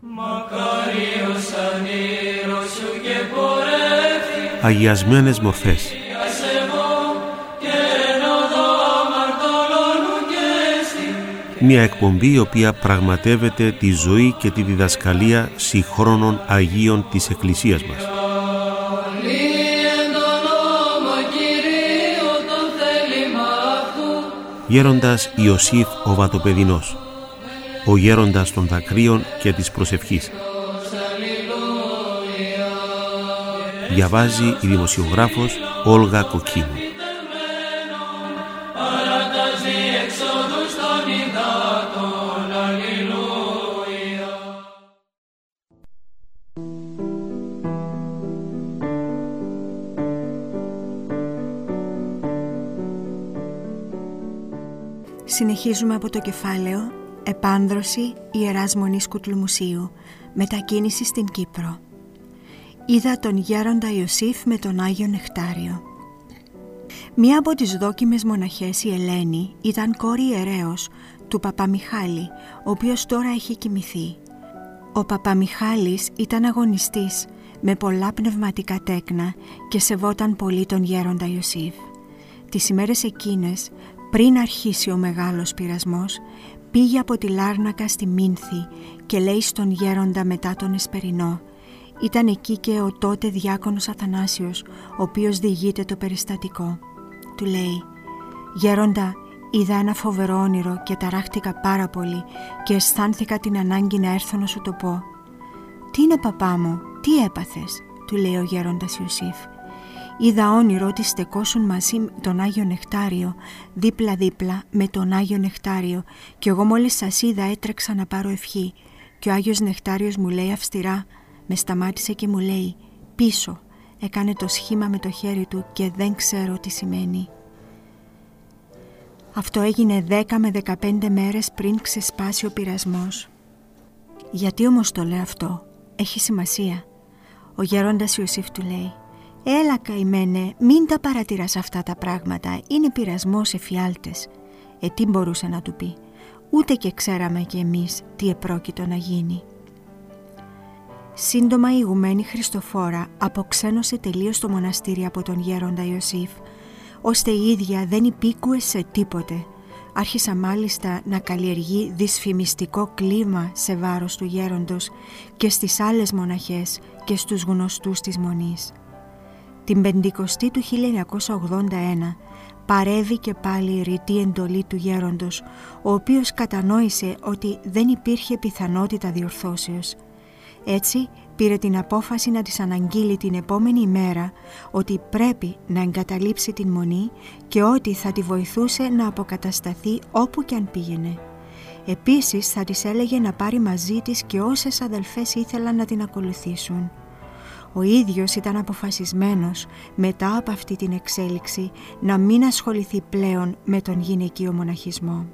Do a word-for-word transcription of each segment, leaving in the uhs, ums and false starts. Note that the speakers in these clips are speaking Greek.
Αγιασμένες μορφές. Μια εκπομπή η οποία πραγματεύεται τη ζωή και τη διδασκαλία συγχρόνων Αγίων της Εκκλησίας μας. Γέροντας Ιωσήφ ο Βατοπεδινός, ο γέροντας των δακρύων και της προσευχής. Διαβάζει η δημοσιογράφος Όλγα Κοκκίνου. Συνεχίζουμε από το κεφάλαιο «Επάνδρωση Ιεράς Μονής Κουτλουμουσίου, μετακίνηση στην Κύπρο». Είδα τον γέροντα Ιωσήφ με τον Άγιο Νεκτάριο. Μία από τις δόκιμες μοναχές, η Ελένη, ήταν κόρη ιερέως του Παπαμιχάλη, ο οποίος τώρα έχει κοιμηθεί. Ο Παπαμιχάλης ήταν αγωνιστής με πολλά πνευματικά τέκνα και σεβόταν πολύ τον γέροντα Ιωσήφ. Τις ημέρες εκείνες, πριν αρχίσει ο μεγάλος πειρασμός, πήγε από τη Λάρνακα στη Μίνθη και λέει στον γέροντα μετά τον Εσπερινό. Ήταν εκεί και ο τότε διάκονος Αθανάσιος, ο οποίος διηγείται το περιστατικό. Του λέει «Γέροντα, είδα ένα φοβερό όνειρο και ταράχτηκα πάρα πολύ και αισθάνθηκα την ανάγκη να έρθω να σου το πω». «Τι είναι, παπά μου, τι έπαθες?» του λέει ο γέροντας Ιωσήφ. «Είδα όνειρο ότι στεκόσουν μαζί με τον Άγιο Νεκτάριο, δίπλα-δίπλα με τον Άγιο Νεκτάριο, και εγώ μόλις σας είδα έτρεξα να πάρω ευχή και ο Άγιος Νεκτάριος μου λέει αυστηρά, με σταμάτησε και μου λέει «Πίσω». Έκανε το σχήμα με το χέρι του και δεν ξέρω τι σημαίνει. Αυτό έγινε δέκα με δεκαπέντε μέρες πριν ξεσπάσει ο πειρασμός. Γιατί όμως το λέω αυτό? Έχει σημασία. Ο γέροντας Ιωσήφ του λέει «Έλα καημένε, μην τα παρατηράς αυτά τα πράγματα, είναι πειρασμός εφιάλτες». Ε, τι μπορούσε να του πει? Ούτε και ξέραμε κι εμείς τι επρόκειτο να γίνει. Σύντομα η ηγουμένη Χριστοφόρα αποξένωσε τελείως το μοναστήρι από τον γέροντα Ιωσήφ, ώστε η ίδια δεν υπήκουε σε τίποτε. Άρχισα μάλιστα να καλλιεργεί δυσφημιστικό κλίμα σε βάρος του γέροντος και στις άλλες μοναχές και στους γνωστούς της Μονής. Την Πεντηκοστή του χίλια εννιακόσια ογδόντα ένα παρέβη και πάλι η ρητή εντολή του γέροντος, ο οποίος κατανόησε ότι δεν υπήρχε πιθανότητα διορθώσεως. Έτσι πήρε την απόφαση να της αναγγείλει την επόμενη ημέρα ότι πρέπει να εγκαταλείψει την Μονή και ότι θα τη βοηθούσε να αποκατασταθεί όπου και αν πήγαινε. Επίσης θα της έλεγε να πάρει μαζί της και όσες αδελφές ήθελαν να την ακολουθήσουν. Ο ίδιος ήταν αποφασισμένος μετά από αυτή την εξέλιξη να μην ασχοληθεί πλέον με τον γυναικείο μοναχισμό.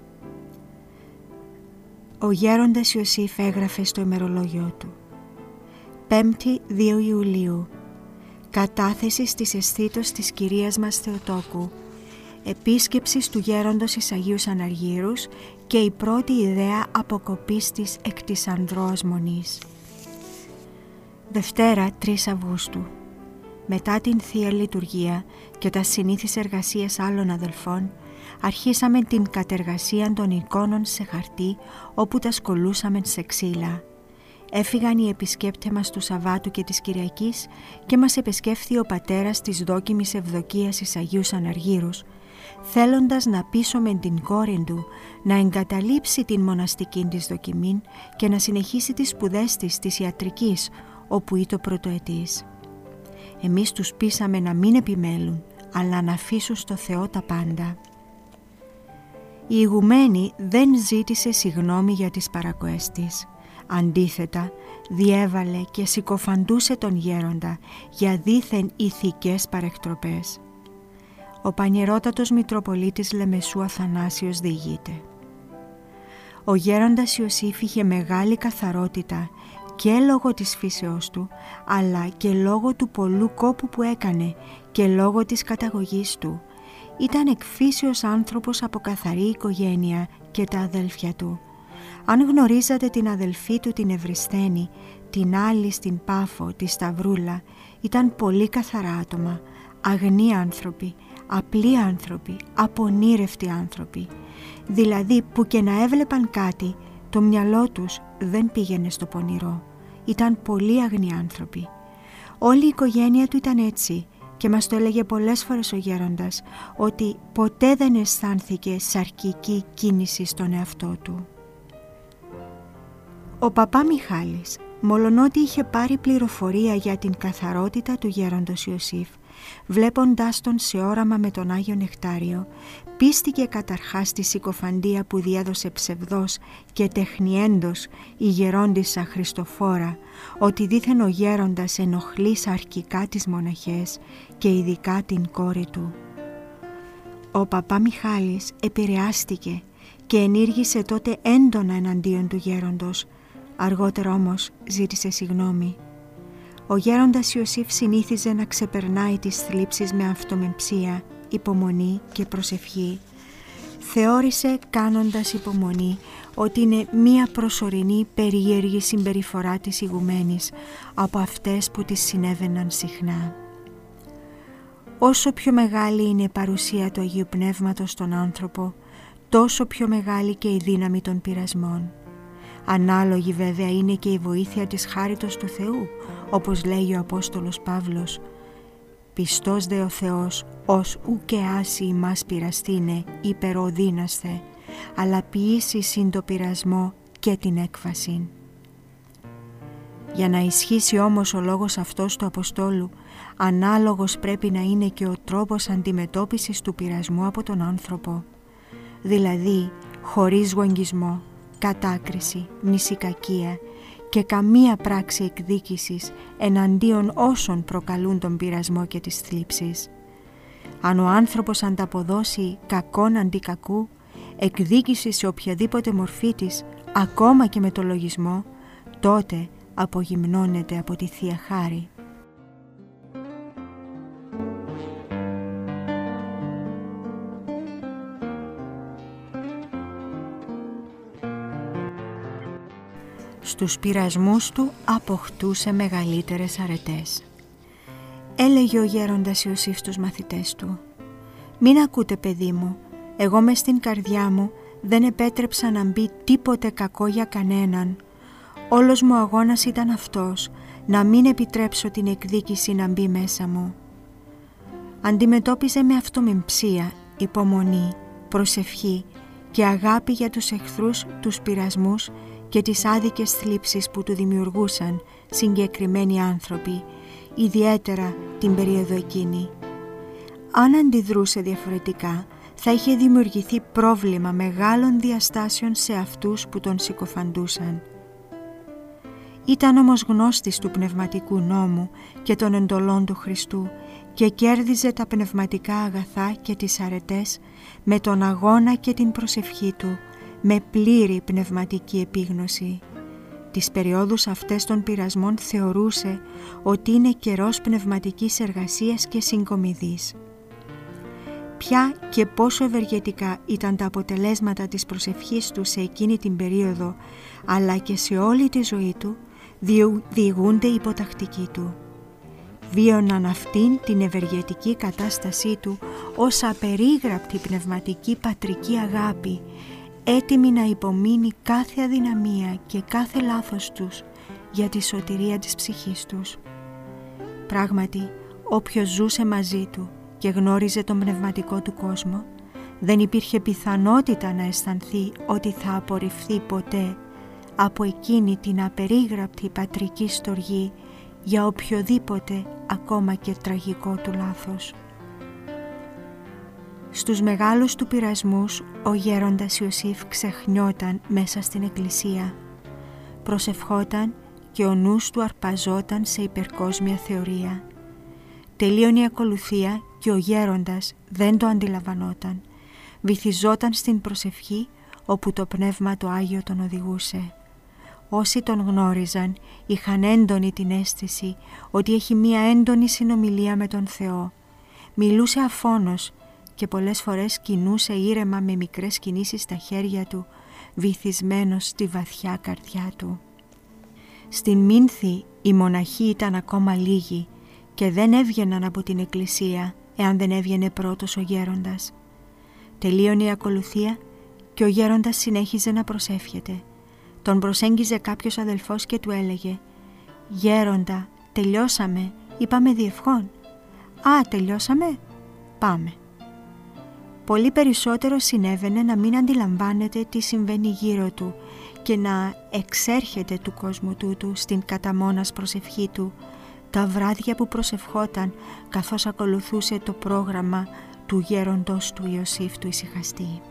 Ο γέροντας Ιωσήφ έγραφε στο ημερολόγιο του «Πέμπτη δύο Ιουλίου, κατάθεση της αισθήτως της Κυρίας μας Θεοτόκου, επίσκεψης του γέροντος εις Αγίους Αναργύρους και η πρώτη ιδέα αποκοπής της εκ της Ανδρός Μονής». Δευτέρα τρεις Αυγούστου. Μετά την Θεία Λειτουργία και τα συνήθεις εργασίες άλλων αδελφών, αρχίσαμε την κατεργασία των εικόνων σε χαρτί, όπου τα σκολούσαμε σε ξύλα. Έφυγαν οι επισκέπτες μας του Σαββάτου και της Κυριακής και μας επισκέφθη ο πατέρας της δόκιμης Ευδοκίας εις Αγίους Αναργύρους, θέλοντας να πείσουμε την κόρη του να εγκαταλείψει την μοναστική της δοκιμήν και να συνεχίσει τις σπουδές της της ιατρικής, όπου ήταν πρωτοετής. Εμείς τους πείσαμε να μην επιμέλουν, αλλά να αφήσουν στο Θεό τα πάντα. Η ηγουμένη δεν ζήτησε συγγνώμη για τις παρακοές της. Αντίθετα, διέβαλε και συκοφαντούσε τον γέροντα για δήθεν ηθικές παρεκτροπές. Ο Πανιερότατος Μητροπολίτης Λεμεσού Αθανάσιος διηγείται. Ο γέροντας Ιωσήφ είχε μεγάλη καθαρότητα και λόγω της φύσεώς του, αλλά και λόγω του πολλού κόπου που έκανε και λόγω της καταγωγής του. Ήταν εκ φύσεως άνθρωπος από καθαρή οικογένεια και τα αδέλφια του. Αν γνωρίζατε την αδελφή του την Ευρυσθένη, την άλλη στην Πάφο, τη Σταυρούλα, ήταν πολύ καθαρά άτομα, αγνοί άνθρωποι, απλοί άνθρωποι, απονήρευτοι άνθρωποι. Δηλαδή που και να έβλεπαν κάτι, το μυαλό τους δεν πήγαινε στο πονηρό. Ήταν πολύ αγνοί άνθρωποι. Όλη η οικογένεια του ήταν έτσι και μας το έλεγε πολλές φορές ο γέροντας, ότι ποτέ δεν αισθάνθηκε σαρκική κίνηση στον εαυτό του. Ο παπά Μιχάλης, μολονότι είχε πάρει πληροφορία για την καθαρότητα του γέροντος Ιωσήφ, βλέποντάς τον σε όραμα με τον Άγιο Νεκτάριο, πίστηκε καταρχάς στη συκοφαντία που διέδωσε ψευδός και τεχνιέντος η γερόντισσα Χριστοφόρα, ότι δήθεν ο γέροντας ενοχλεί σαρκικά τις μοναχές και ειδικά την κόρη του. Ο παπά Μιχάλης επηρεάστηκε και ενήργησε τότε έντονα εναντίον του γέροντος, αργότερα όμως ζήτησε συγγνώμη. Ο γέροντας Ιωσήφ συνήθιζε να ξεπερνάει τις θλίψεις με αυτομεμψία, υπομονή και προσευχή. Θεώρησε κάνοντας υπομονή ότι είναι μία προσωρινή περίεργη συμπεριφορά της ηγουμένης από αυτές που της συνέβαιναν συχνά. Όσο πιο μεγάλη είναι η παρουσία του Αγίου Πνεύματος στον άνθρωπο, τόσο πιο μεγάλη και η δύναμη των πειρασμών. Ανάλογη βέβαια είναι και η βοήθεια της χάριτος του Θεού, όπως λέει ο Απόστολος Παύλος. «Πιστός δε ο Θεός, ως ουκ άσει ημάς πειραστήνε, υπεροδύνασθε, αλλά ποιήσει συν το πειρασμό και την έκφαση». Για να ισχύσει όμως ο λόγος αυτός του Αποστόλου, ανάλογος πρέπει να είναι και ο τρόπος αντιμετώπισης του πειρασμού από τον άνθρωπο. Δηλαδή, χωρίς γογγισμό, κατάκριση, μνησικακία και καμία πράξη εκδίκησης εναντίον όσων προκαλούν τον πειρασμό και τις θλίψεις. Αν ο άνθρωπος ανταποδώσει κακόν αντί κακού, εκδίκηση σε οποιαδήποτε μορφή της, ακόμα και με το λογισμό, τότε απογυμνώνεται από τη Θεία Χάρη. Στους πειρασμούς του αποκτούσε μεγαλύτερες αρετές. Έλεγε ο γέροντας Ιωσήφ στους μαθητές του: «Μην ακούτε, παιδί μου, εγώ μες στην καρδιά μου δεν επέτρεψα να μπει τίποτε κακό για κανέναν. Όλος μου αγώνας ήταν αυτός, να μην επιτρέψω την εκδίκηση να μπει μέσα μου». Αντιμετώπιζε με αυτομεμψία, υπομονή, προσευχή και αγάπη για τους εχθρούς τους πειρασμούς και τις άδικες θλίψεις που του δημιουργούσαν συγκεκριμένοι άνθρωποι, ιδιαίτερα την περίοδο εκείνη. Αν αντιδρούσε διαφορετικά, θα είχε δημιουργηθεί πρόβλημα μεγάλων διαστάσεων σε αυτούς που τον συκοφαντούσαν. Ήταν όμως γνώστης του πνευματικού νόμου και των εντολών του Χριστού και κέρδιζε τα πνευματικά αγαθά και τις αρετές με τον αγώνα και την προσευχή του, με πλήρη πνευματική επίγνωση. Τις περιόδους αυτές των πειρασμών θεωρούσε ότι είναι καιρός πνευματικής εργασίας και συγκομιδής. Ποια και πόσο ευεργετικά ήταν τα αποτελέσματα της προσευχής του σε εκείνη την περίοδο, αλλά και σε όλη τη ζωή του, διηγούνται οι υποτακτικοί του. Βίωναν αυτήν την ευεργετική κατάστασή του ως απερίγραπτη πνευματική πατρική αγάπη, έτοιμη να υπομείνει κάθε αδυναμία και κάθε λάθος τους για τη σωτηρία της ψυχής τους. Πράγματι, όποιος ζούσε μαζί του και γνώριζε τον πνευματικό του κόσμο, δεν υπήρχε πιθανότητα να αισθανθεί ότι θα απορριφθεί ποτέ από εκείνη την απερίγραπτη πατρική στοργή για οποιοδήποτε ακόμα και τραγικό του λάθος. Στους μεγάλους του πειρασμούς ο γέροντας Ιωσήφ ξεχνιόταν μέσα στην εκκλησία. Προσευχόταν και ο νους του αρπαζόταν σε υπερκόσμια θεωρία. Τελείωνε η ακολουθία και ο γέροντας δεν το αντιλαμβανόταν. Βυθιζόταν στην προσευχή όπου το Πνεύμα το Άγιο τον οδηγούσε. Όσοι τον γνώριζαν είχαν έντονη την αίσθηση ότι έχει μία έντονη συνομιλία με τον Θεό. Μιλούσε αφώνως και πολλές φορές κινούσε ήρεμα με μικρές κινήσεις στα χέρια του, βυθισμένος στη βαθιά καρδιά του. Στην Μήνθη οι μοναχοί ήταν ακόμα λίγοι και δεν έβγαιναν από την εκκλησία εάν δεν έβγαινε πρώτος ο γέροντας. Τελείωνε η ακολουθία και ο γέροντας συνέχιζε να προσεύχεται. Τον προσέγγιζε κάποιος αδελφός και του έλεγε «Γέροντα, τελειώσαμε, είπαμε διευχών». «Α, τελειώσαμε, πάμε». Πολύ περισσότερο συνέβαινε να μην αντιλαμβάνεται τι συμβαίνει γύρω του και να εξέρχεται του κόσμου τούτου στην καταμόνας προσευχή του τα βράδια που προσευχόταν καθώς ακολουθούσε το πρόγραμμα του γέροντος του Ιωσήφ του Ησυχαστή.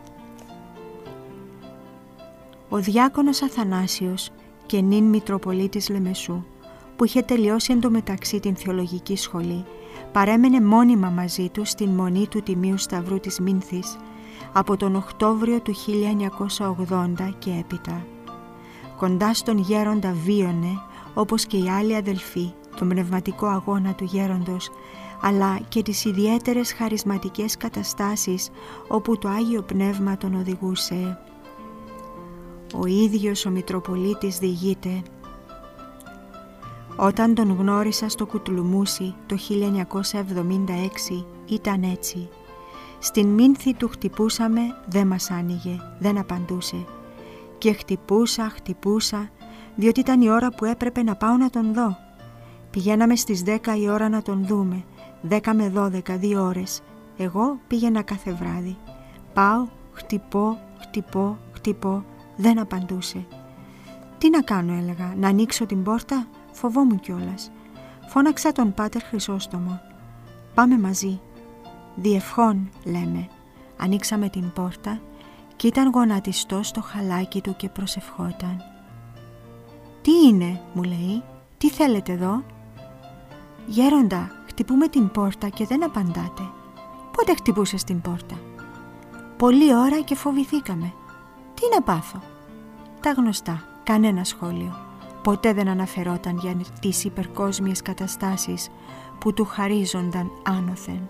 Ο διάκονος Αθανάσιος και νυν Μητροπολίτης Λεμεσού, που είχε τελειώσει εντωμεταξύ την θεολογική σχολή, παρέμενε μόνιμα μαζί του στην Μονή του Τιμίου Σταυρού της Μήνθης από τον Οκτώβριο του χίλια εννιακόσια ογδόντα και έπειτα. Κοντά στον γέροντα βίωνε, όπως και οι άλλοι αδελφοί, τον πνευματικό αγώνα του γέροντος, αλλά και τις ιδιαίτερες χαρισματικές καταστάσεις όπου το Άγιο Πνεύμα τον οδηγούσε. Ο ίδιος ο Μητροπολίτης διηγείται «Όταν τον γνώρισα στο Κουτλουμούσι το χίλια εννιακόσια εβδομήντα έξι ήταν έτσι. Στην Μήνθη του χτυπούσαμε, δεν μας άνοιγε, δεν απαντούσε. Και χτυπούσα, χτυπούσα, διότι ήταν η ώρα που έπρεπε να πάω να τον δω. Πηγαίναμε στις δέκα η ώρα να τον δούμε, δέκα με δώδεκα, δύο ώρες. Εγώ πήγαινα κάθε βράδυ. Πάω, χτυπώ, χτυπώ, χτυπώ, δεν απαντούσε. Τι να κάνω, έλεγα, να ανοίξω την πόρτα? Φοβόμουν κιόλας. Φώναξα τον Πάτερ Χρυσόστομο. Πάμε μαζί. Διευχών, λέμε. Ανοίξαμε την πόρτα και ήταν γονατιστός στο χαλάκι του και προσευχόταν. «Τι είναι?» μου λέει. «Τι θέλετε εδώ?» «Γέροντα, χτυπούμε την πόρτα και δεν απαντάτε». «Πότε χτυπούσες την πόρτα?» «Πολλή ώρα και φοβηθήκαμε». «Τι να πάθω?» Τα γνωστά, κανένα σχόλιο. Ποτέ δεν αναφερόταν για τις υπερκόσμιες καταστάσεις που του χαρίζονταν άνωθεν.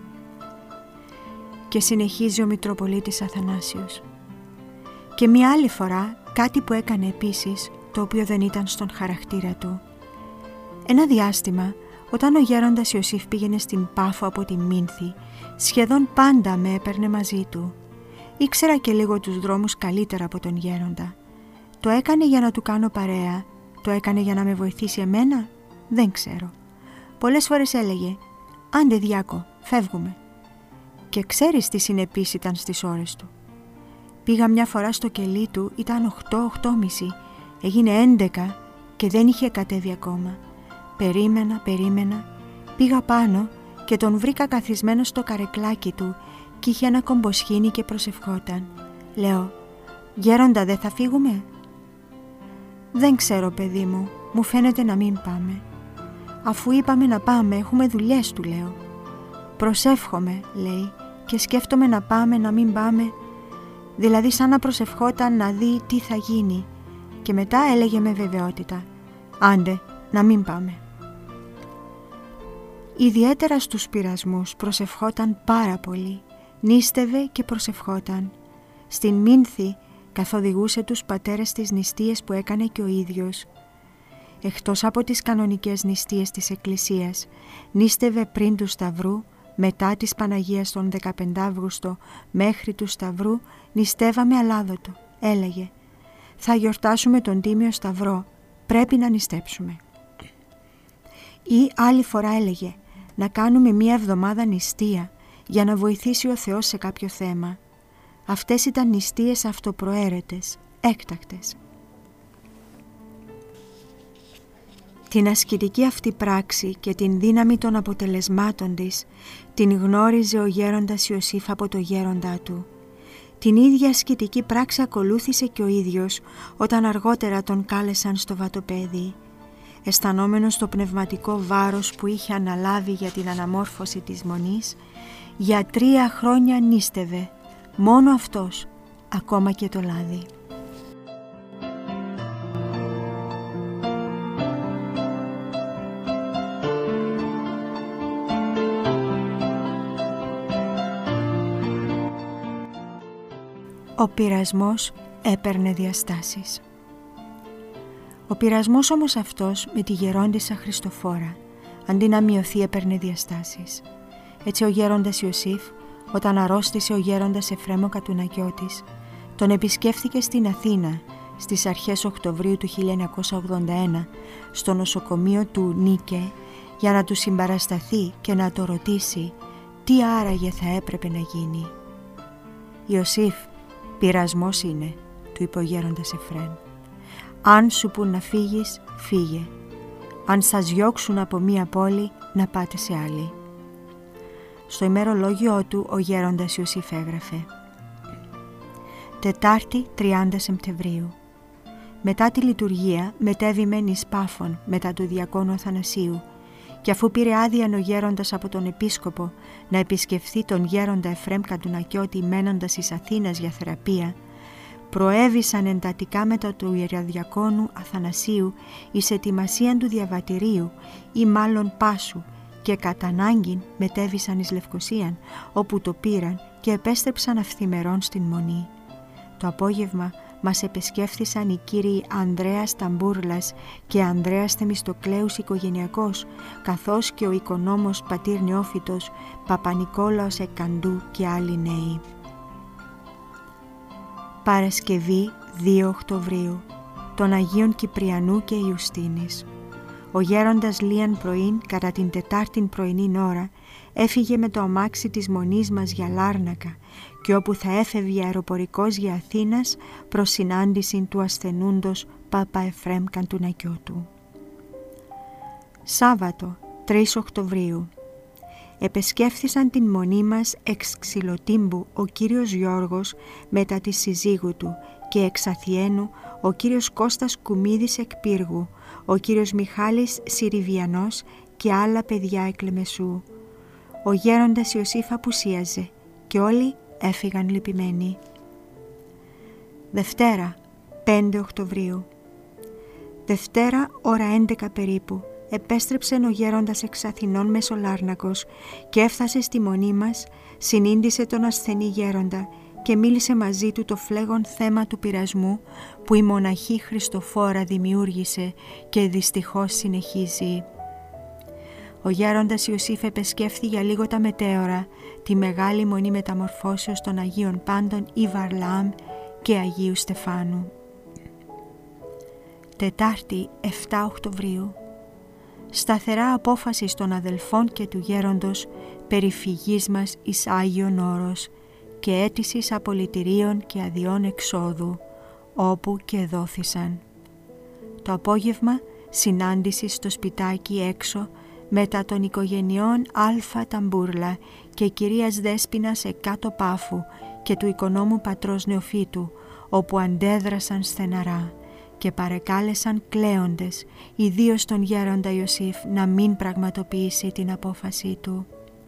Και συνεχίζει ο Μητροπολίτης Αθανάσιος. Και μια άλλη φορά κάτι που έκανε επίσης, το οποίο δεν ήταν στον χαρακτήρα του. Ένα διάστημα, όταν ο γέροντας Ιωσήφ πήγαινε στην Πάφο από τη Μήνθη, σχεδόν πάντα με έπαιρνε μαζί του. Ήξερα και λίγο τους δρόμους καλύτερα από τον γέροντα. Το έκανε για να του κάνω παρέα, το έκανε για να με βοηθήσει εμένα, δεν ξέρω. Πολλές φορές έλεγε «Άντε Διάκο, φεύγουμε». Και ξέρεις τι συνεπής ήταν στις ώρες του. Πήγα μια φορά στο κελί του, ήταν οκτώ, οκτώ και μισή, έγινε έντεκα και δεν είχε κατέβει ακόμα. Περίμενα, περίμενα, πήγα πάνω και τον βρήκα καθισμένο στο καρεκλάκι του και είχε ένα κομποσχήνι και προσευχόταν. Λέω «Γέροντα, δεν θα φύγουμε?» «Δεν ξέρω, παιδί μου, μου φαίνεται να μην πάμε». «Αφού είπαμε να πάμε, έχουμε δουλειές», του λέω. «Προσεύχομαι», λέει, «και σκέφτομαι να πάμε, να μην πάμε». Δηλαδή σαν να προσευχόταν να δει τι θα γίνει και μετά έλεγε με βεβαιότητα «Άντε, να μην πάμε». Ιδιαίτερα στους πειρασμούς προσευχόταν πάρα πολύ, νίστευε και προσευχόταν. Στην Μήνθη καθοδηγούσε τους πατέρες τις νηστείες που έκανε και ο ίδιος. Εκτός από τις κανονικές νηστείες της Εκκλησίας, νίστευε πριν του Σταυρού, μετά της Παναγίας τον δεκαπέντε Αυγούστου μέχρι του Σταυρού, νηστεύαμε αλάδοτο. Έλεγε «Θα γιορτάσουμε τον Τίμιο Σταυρό, πρέπει να νηστέψουμε». Ή άλλη φορά έλεγε να κάνουμε μία εβδομάδα νηστεία για να βοηθήσει ο Θεός σε κάποιο θέμα. Αυτές ήταν νηστείες αυτοπροαίρετες, έκτακτες. Την ασκητική αυτή πράξη και την δύναμη των αποτελεσμάτων της την γνώριζε ο γέροντας Ιωσήφ από το γέροντά του. Την ίδια ασκητική πράξη ακολούθησε και ο ίδιος όταν αργότερα τον κάλεσαν στο βατοπέδι. Αισθανόμενος το πνευματικό βάρος που είχε αναλάβει για την αναμόρφωση της Μονής, για τρία χρόνια νήστευε, μόνο αυτός, ακόμα και το λάδι. Ο πειρασμός έπαιρνε διαστάσεις. Ο πειρασμός όμως αυτός με τη γερόντισσα Χριστοφόρα, αντί να μειωθεί, έπαιρνε διαστάσεις. Έτσι ο γέροντας Ιωσήφ, όταν αρρώστησε ο γέροντας Εφραίμ ο Κατουνακιώτης, τον επισκέφθηκε στην Αθήνα στις αρχές Οκτωβρίου του χίλια εννιακόσια ογδόντα ένα στο νοσοκομείο του Νίκε για να του συμπαρασταθεί και να το ρωτήσει τι άραγε θα έπρεπε να γίνει. «Ιωσήφ, πειρασμός είναι», του είπε ο γέροντας Εφραίμ. «Αν σου πουν να φύγεις, φύγε. Αν σας διώξουν από μία πόλη, να πάτε σε άλλη». Στο ημερολόγιο του ο γέροντας Ιωσήφ έγραφε «Τετάρτη τριάντα Σεπτεμβρίου. Μετά τη λειτουργία μετέβη μεν εις Πάφων μετά του διακόνου Αθανασίου και αφού πήρε άδεια ο γέροντας από τον επίσκοπο να επισκεφθεί τον γέροντα Εφραίμ Κατουνακιώτη μένοντας εις Αθήνας για θεραπεία, προέβησαν εντατικά μετά του ιεραδιακόνου Αθανασίου εις ετοιμασίαν του διαβατηρίου ή μάλλον πάσου και κατά ανάγκην μετέβησαν εις Λευκωσίαν, όπου το πήραν και επέστρεψαν αυθημερών στην Μονή. Το απόγευμα μας επισκέφθησαν οι κύριοι Ανδρέας Ταμπούρλας και Ανδρέας Θεμιστοκλέους οικογενειακός, καθώς και ο οικονόμος πατήρ Νεόφυτος Παπανικόλαος Εκκαντού και άλλοι νέοι. Παρασκευή δύο Οκτωβρίου, των Αγίων Κυπριανού και Ιουστίνης. Ο γέροντας Λίαν πρωίν, κατά την Τετάρτην πρωινή ώρα, έφυγε με το αμάξι της Μονής μας για Λάρνακα και όπου θα έφευγε αεροπορικός για Αθήνας προς συνάντηση του ασθενούντος Πάπα Εφραίμ Κατουνακιώτου. Σάββατο τρεις Οκτωβρίου. Επεσκέφθησαν την Μονή μας εξ Ξυλοτύμπου ο κύριος Γιώργος μετά τη συζύγου του και εξ Αθιένου ο κύριος Κώστας Κουμίδης εκ Πύργου, ο κύριος Μιχάλης Συριβιανός και άλλα παιδιά εκ Λεμεσού. Ο γέροντας Ιωσήφ απουσίαζε και όλοι έφυγαν λυπημένοι. Δευτέρα πέντε Οκτωβρίου. Δευτέρα ώρα έντεκα περίπου επέστρεψε ο γέροντας εξ Αθηνών Μεσολάρνακος και έφτασε στη Μονή μας, συνήντησε τον ασθενή γέροντα και μίλησε μαζί του το φλέγον θέμα του πειρασμού που η μοναχή Χριστοφόρα δημιούργησε και δυστυχώς συνεχίζει. Ο γέροντας Ιωσήφ επεσκέφθη για λίγο τα μετέωρα τη μεγάλη Μονή Μεταμορφώσεως των Αγίων Πάντων ή Βαρλάμ και Αγίου Στεφάνου. Τετάρτη επτά Οκτωβρίου. Σταθερά απόφαση των αδελφών και του γέροντος περί φυγής μας εις Άγιον Όρος και αίτησης απολυτηρίων και αδειών εξόδου, όπου και δόθησαν. Το απόγευμα συνάντηση στο σπιτάκι έξω μετά των οικογενειών Αλφα Ταμπούρλα και κυρίας Δέσποινας Εκάτω Πάφου και του οικονόμου πατρός Νεοφύτου, όπου αντέδρασαν στεναρά και παρεκάλεσαν κλαίοντες, ιδίως τον γέροντα Ιωσήφ, να μην πραγματοποιήσει την απόφαση του.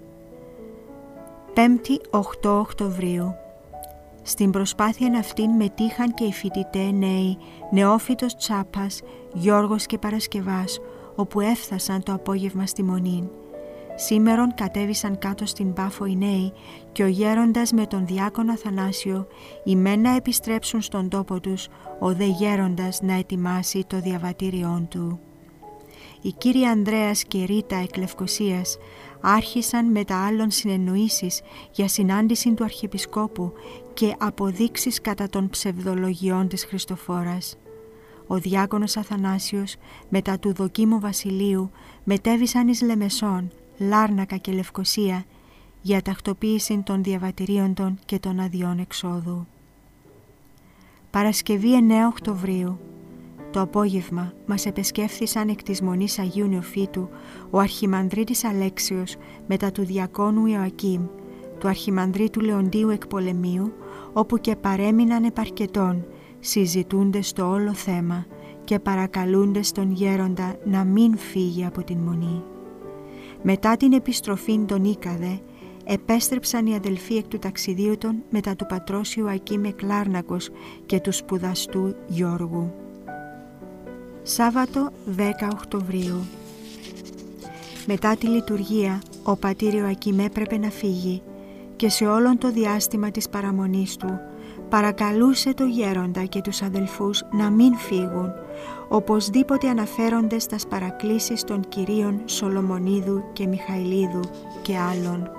Πέμπτη οκτώ Οκτωβρίου. Στην προσπάθεια αυτήν μετήχαν και οι φοιτητέ νέοι Νεόφυτος Τσάπας, Γιώργος και Παρασκευάς, όπου έφτασαν το απόγευμα στη Μονή. Σήμερον κατέβησαν κάτω στην Πάφο οι νέοι και ο γέροντας με τον διάκονο Αθανάσιο οι μεν να επιστρέψουν στον τόπο τους, ο δε γέροντας να ετοιμάσει το διαβατήριόν του. Οι κύριοι Ανδρέας και Ρίτα εκ Λευκωσίας άρχισαν με τα άλλων συνεννοήσεις για συνάντηση του Αρχιεπισκόπου και αποδείξεις κατά των ψευδολογιών της Χριστοφόρας. Ο διάκονος Αθανάσιος μετά του δοκίμου Βασιλείου μετέβησαν εις Λεμεσόν, Λάρνακα και Λευκωσία για τακτοποίηση των διαβατηρίων των και των αδειών εξόδου. Παρασκευή εννέα Οκτωβρίου. Το απόγευμα μας επεσκέφθησαν εκ της Μονής Αγίου Νεοφύτου ο Αρχιμανδρίτης Αλέξιος μετά του Διακόνου Ιωακήμ, του Αρχιμανδρίτου Λεοντίου εκ Πολεμίου, όπου και παρέμειναν επαρκετών, συζητούνται το όλο θέμα και παρακαλούνται τον γέροντα να μην φύγει από την Μονή. Μετά την επιστροφή των Ίκαδε, επέστρεψαν οι αδελφοί εκ του ταξιδίου των μετά του πατρός Ιωακήμ εκ Λάρνακος και του σπουδαστού Γιώργου. Σάββατο δέκα Οκτωβρίου. Μετά τη λειτουργία, ο πατήρ Ιωακήμ έπρεπε να φύγει και σε όλον το διάστημα της παραμονής του παρακαλούσε το γέροντα και τους αδελφούς να μην φύγουν, οπωσδήποτε αναφέρονται στις παρακλήσεις των κυρίων Σολομονίδου και Μιχαηλίδου και άλλων.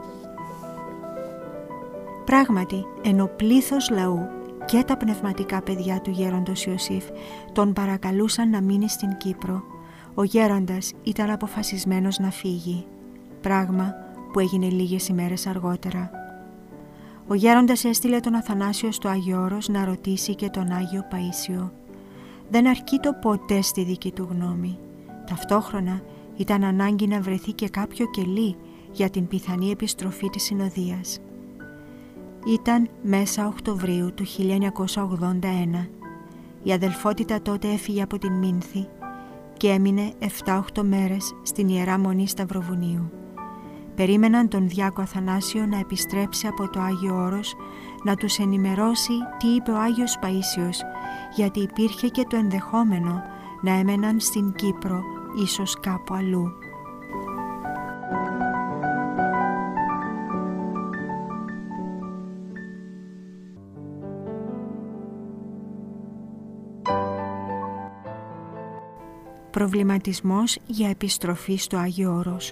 Πράγματι, ενώ πλήθος λαού και τα πνευματικά παιδιά του γέροντος Ιωσήφ τον παρακαλούσαν να μείνει στην Κύπρο, ο γέροντας ήταν αποφασισμένος να φύγει, πράγμα που έγινε λίγες ημέρες αργότερα. Ο γέροντας έστειλε τον Αθανάσιο στο Άγιο Όρος να ρωτήσει και τον Άγιο Παΐσιο. Δεν αρκεί το ποτέ στη δική του γνώμη. Ταυτόχρονα ήταν ανάγκη να βρεθεί και κάποιο κελί για την πιθανή επιστροφή της συνοδείας. Ήταν μέσα Οκτωβρίου του χίλια εννιακόσια ογδόντα ένα. Η αδελφότητα τότε έφυγε από την Μήνθη και έμεινε εφτά οχτώ μέρες στην Ιερά Μονή Σταυροβουνίου. Περίμεναν τον διάκο Αθανάσιο να επιστρέψει από το Άγιο Όρος να τους ενημερώσει τι είπε ο Άγιος Παΐσιος, γιατί υπήρχε και το ενδεχόμενο να έμεναν στην Κύπρο, ίσως κάπου αλλού. Προβληματισμός για επιστροφή στο Άγιο Όρος.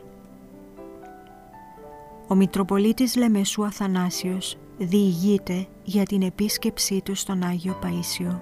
Ο Μητροπολίτης Λεμεσού Αθανάσιος διηγείται για την επίσκεψή του στον Άγιο Παΐσιο.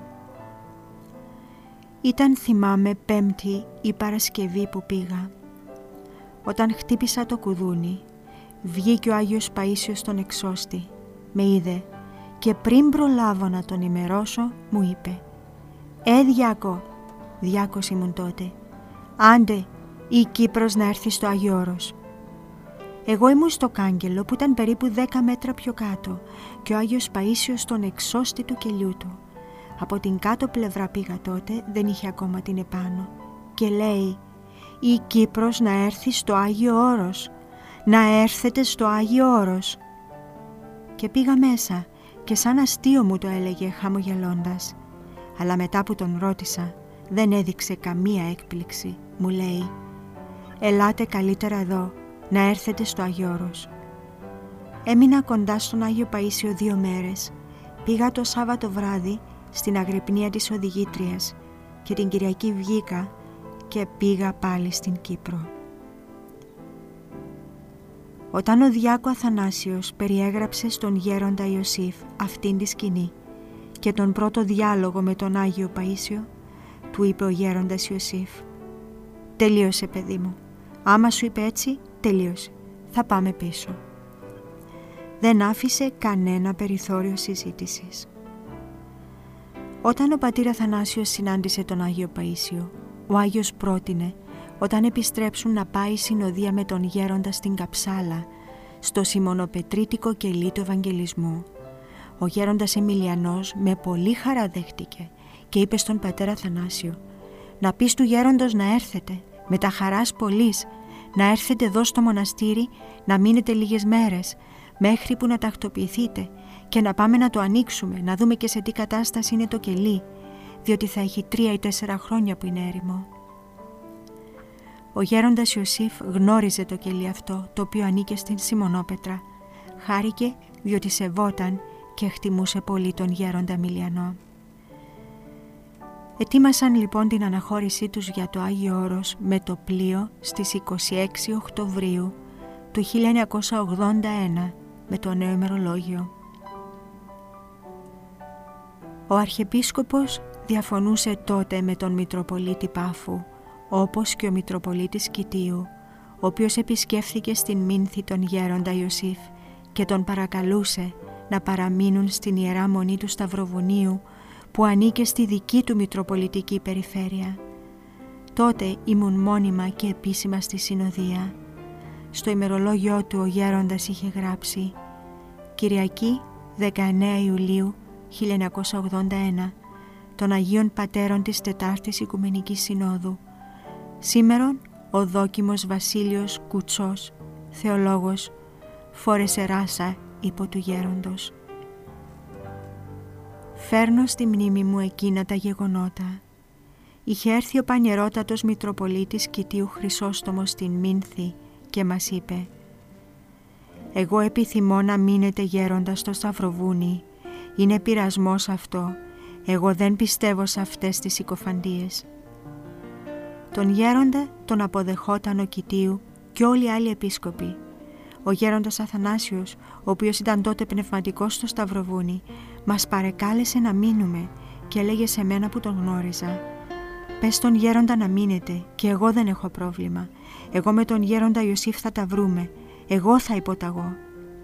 Ήταν, θυμάμαι, Πέμπτη ή Παρασκευή που πήγα. Όταν χτύπησα το κουδούνι, βγήκε ο Άγιος Παΐσιος στον εξώστη, με είδε και πριν προλάβω να τον ημερώσω μου είπε «Ε, διάκο», διάκος ήμουν τότε, «άντε η Κύπρος να έρθει στο Άγιο Όρος». Εγώ ήμουν στο κάγκελο που ήταν περίπου δέκα μέτρα πιο κάτω και ο Άγιος Παΐσιος στον εξώστη του κελιού του. Από την κάτω πλευρά πήγα τότε, δεν είχε ακόμα την επάνω. Και λέει «Η Κύπρος να έρθει στο Άγιο Όρος, να έρθετε στο Άγιο Όρος». Και πήγα μέσα και σαν αστείο μου το έλεγε χαμογελώντας. Αλλά μετά που τον ρώτησα δεν έδειξε καμία έκπληξη. Μου λέει «Ελάτε καλύτερα εδώ, να έρθετε στο Άγιο Όρος». Έμεινα κοντά στον Άγιο Παΐσιο δύο μέρες. Πήγα το Σάββατο βράδυ στην αγρυπνία της οδηγήτριας και την Κυριακή βγήκα και πήγα πάλι στην Κύπρο. Όταν ο διάκο Αθανάσιος περιέγραψε στον γέροντα Ιωσήφ αυτήν τη σκηνή και τον πρώτο διάλογο με τον Άγιο Παΐσιο, του είπε ο γέροντας Ιωσήφ «Τελείωσε, παιδί μου. Άμα σου είπε έτσι, τελείωσε. Θα πάμε πίσω». Δεν άφησε κανένα περιθώριο συζήτησης. Όταν ο πατήρ Αθανάσιος συνάντησε τον Άγιο Παΐσιο, ο Άγιος πρότεινε όταν επιστρέψουν να πάει η συνοδεία με τον γέροντα στην Καψάλα, στο σιμωνοπετρίτικο κελί του Ευαγγελισμού. Ο γέροντας Εμιλιανός με πολύ χαρά δέχτηκε και είπε στον πατέρα Αθανάσιο «Να πεις του γέροντος να έρθετε, με τα χαράς πολλής, να έρθετε εδώ στο μοναστήρι, να μείνετε λίγες μέρες, μέχρι που να τακτοποιηθείτε και να πάμε να το ανοίξουμε, να δούμε και σε τι κατάσταση είναι το κελί, διότι θα έχει τρία ή τέσσερα χρόνια που είναι έρημο». Ο γέροντας Ιωσήφ γνώριζε το κελί αυτό, το οποίο ανήκε στην Σιμωνόπετρα. Χάρηκε διότι σεβόταν και εκτιμούσε πολύ τον γέροντα Μιλιανό. Ετοίμασαν λοιπόν την αναχώρησή τους για το Άγιο Όρος με το πλοίο στις είκοσι έξι Οκτωβρίου του χίλια εννιακόσια ογδόντα ένα με το νέο ημερολόγιο. Ο Αρχιεπίσκοπος διαφωνούσε τότε με τον Μητροπολίτη Πάφου, όπως και ο Μητροπολίτης Κητίου, ο οποίος επισκέφθηκε στην Μήνθη τον γέροντα Ιωσήφ και τον παρακαλούσε να παραμείνουν στην Ιερά Μονή του Σταυροβουνίου που ανήκε στη δική του Μητροπολιτική περιφέρεια. Τότε ήμουν μόνιμα και επίσημα στη συνοδεία. Στο ημερολόγιό του ο γέροντας είχε γράψει «Κυριακή δεκαεννέα Ιουλίου χίλια εννιακόσια ογδόντα ένα των Αγίων Πατέρων της Τετάρτης Οικουμενικής Συνόδου. Σήμερον ο δόκιμος Βασίλειος Κουτσός, θεολόγος, φόρεσε ράσα υπό του γέροντος». Φέρνω στη μνήμη μου εκείνα τα γεγονότα. Είχε έρθει ο πανιερότατος Μητροπολίτης Κητίου Χρυσόστομος στην Μήνθη και μας είπε «Εγώ επιθυμώ να μείνετε γέροντα στο Σταυροβούνι Είναι πειρασμός αυτό. Εγώ δεν πιστεύω σε αυτές τις συκοφαντίες. Τον γέροντα τον αποδεχόταν ο Κιτίου και όλοι οι άλλοι επίσκοποι. Ο γέροντας Αθανάσιος, ο οποίος ήταν τότε πνευματικός στο Σταυροβούνι, μας παρεκάλεσε να μείνουμε και έλεγε σε μένα που τον γνώριζα: «Πες τον γέροντα να μείνετε και εγώ δεν έχω πρόβλημα. Εγώ με τον γέροντα Ιωσήφ θα τα βρούμε. Εγώ θα υποταγώ».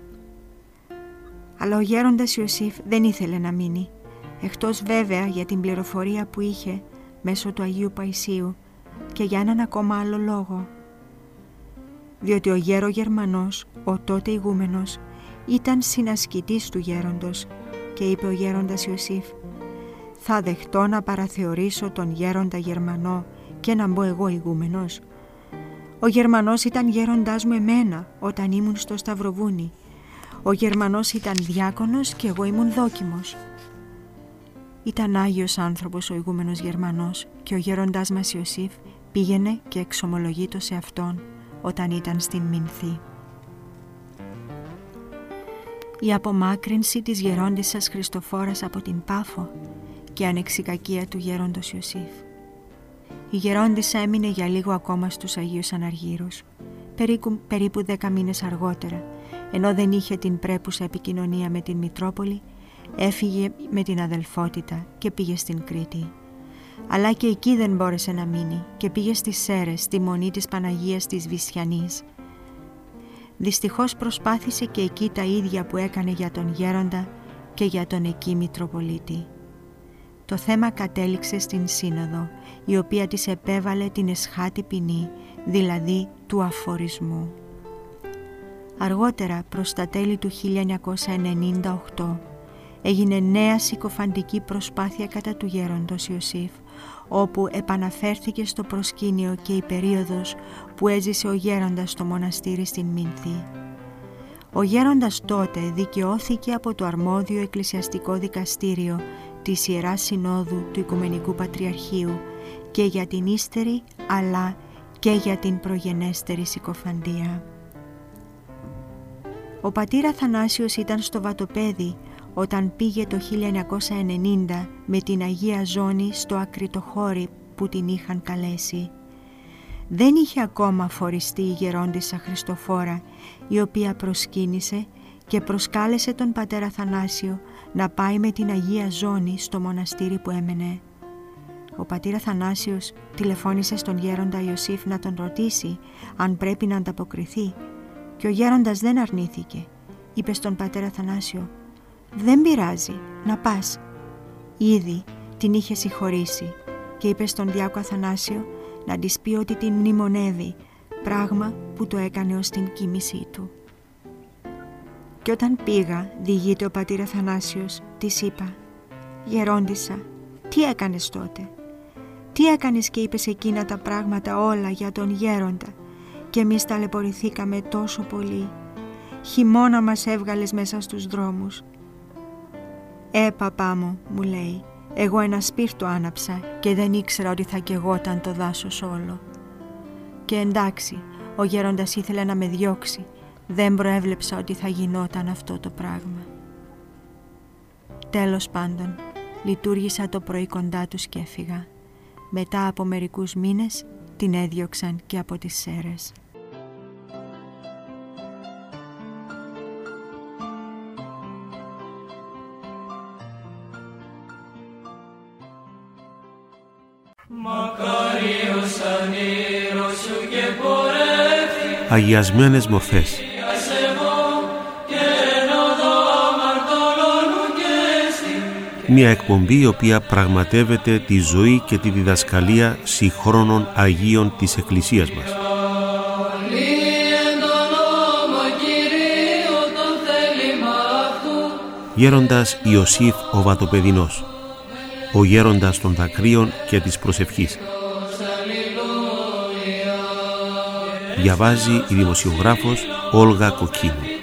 Αλλά ο γέροντας Ιωσήφ δεν ήθελε να μείνει, εκτός βέβαια για την πληροφορία που είχε μέσω του Αγίου Παϊσίου και για έναν ακόμα άλλο λόγο. Διότι ο γέρο Γερμανός, ο τότε ηγούμενος, ήταν συνασκητής του γέροντος και είπε ο γέροντας Ιωσήφ: «Θα δεχτώ να παραθεωρήσω τον γέροντα Γερμανό και να μπω εγώ ηγούμενος. Ο Γερμανός ήταν γέροντάς μου εμένα όταν ήμουν στο Σταυροβούνι. Ο Γερμανός ήταν διάκονος και εγώ ήμουν δόκιμος». Ήταν άγιος άνθρωπος ο ηγούμενος Γερμανός και ο γέροντάς μας Ιωσήφ πήγαινε και εξομολογείτο σε αυτόν όταν ήταν στην Μινθή. Η απομάκρυνση της γερόντισσας Χριστοφόρας από την Πάφο και ανεξικακία του γέροντος Ιωσήφ. Η γερόντισσα έμεινε για λίγο ακόμα στους Αγίους Αναργύρους, περίπου, περίπου δέκα μήνες αργότερα, ενώ δεν είχε την πρέπουσα επικοινωνία με την Μητρόπολη, έφυγε με την αδελφότητα και πήγε στην Κρήτη. Αλλά και εκεί δεν μπόρεσε να μείνει και πήγε στις Σέρρες, στη Μονή της Παναγίας της Βυσσιανής. Δυστυχώς προσπάθησε και εκεί τα ίδια που έκανε για τον γέροντα και για τον εκεί Μητροπολίτη. Το θέμα κατέληξε στην Σύνοδο, η οποία της επέβαλε την εσχάτη ποινή, δηλαδή του αφορισμού. Αργότερα, προς τα τέλη του χίλια εννιακόσια ενενήντα οκτώ, έγινε νέα συκοφαντική προσπάθεια κατά του γέροντος Ιωσήφ, όπου επαναφέρθηκε στο προσκήνιο και η περίοδος που έζησε ο γέροντας στο μοναστήρι στην Μίνθη. Ο γέροντας τότε δικαιώθηκε από το αρμόδιο εκκλησιαστικό δικαστήριο της Ιεράς Συνόδου του Οικουμενικού Πατριαρχείου και για την ύστερη αλλά και για την προγενέστερη συκοφαντία. Ο πατήρ Αθανάσιος ήταν στο Βατοπέδι όταν πήγε το χίλια εννιακόσια ενενήντα με την Αγία Ζώνη στο Ακριτοχώρι που την είχαν καλέσει. Δεν είχε ακόμα φοριστεί η γερόντισσα Χριστοφόρα, η οποία προσκύνησε και προσκάλεσε τον πατέρα Αθανάσιο να πάει με την Αγία Ζώνη στο μοναστήρι που έμενε. Ο πατήρ Αθανάσιος τηλεφώνησε στον γέροντα Ιωσήφ να τον ρωτήσει αν πρέπει να ανταποκριθεί και ο γέροντας δεν αρνήθηκε. Είπε στον πατέρα Αθανάσιο: «Δεν πειράζει, να πας». Ήδη την είχε συγχωρήσει και είπε στον διάκο Αθανάσιο να της πει ότι την μνημονεύει, πράγμα που το έκανε ως την κοίμησή του. Και όταν πήγα, διηγείται ο πατήρ Αθανάσιος, της είπα: «Γερόντισσα, τι έκανες τότε? Τι έκανες και είπες εκείνα τα πράγματα όλα για τον γέροντα και εμείς ταλαιπωρηθήκαμε τόσο πολύ. Χειμώνα μας έβγαλες μέσα στους δρόμους». «Ε, παπά μου», μου λέει, «εγώ ένα σπίρτο άναψα και δεν ήξερα ότι θα καιγόταν το δάσος όλο». Και εντάξει, ο γέροντας ήθελε να με διώξει, δεν προέβλεψα ότι θα γινόταν αυτό το πράγμα. Τέλος πάντων, λειτουργήσα το πρωί κοντά τους και έφυγα. Μετά από μερικούς μήνες την έδιωξαν και από τις Σέρρες. Αγιασμένες μορφές. Μια εκπομπή η οποία πραγματεύεται τη ζωή και τη διδασκαλία συγχρόνων Αγίων της Εκκλησίας μας. Γέροντας Ιωσήφ ο Βατοπεδινός, ο γέροντας των δακρύων και της προσευχής. Διαβάζει η δημοσιογράφος Όλγα Κοκκίνου.